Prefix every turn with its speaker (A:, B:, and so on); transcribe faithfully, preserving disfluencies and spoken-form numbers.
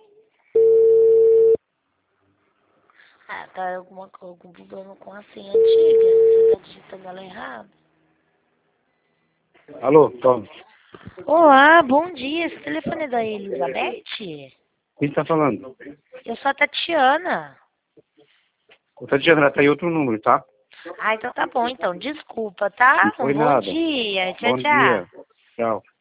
A: Ah, tá alguma, algum problema com a senha antiga. Você tá digitando ela errada.
B: Alô, Tom.
A: Olá, bom dia. Esse telefone é da Elizabeth?
B: Quem tá falando?
A: Eu sou a Tatiana.
B: Ô, Tatiana, ela tá em outro número, tá?
A: Ah, então tá bom, então. Desculpa, tá?
B: Não
A: Um
B: foi
A: bom
B: nada.
A: dia. Tchau,
B: Bom
A: tchau.
B: dia. Tchau.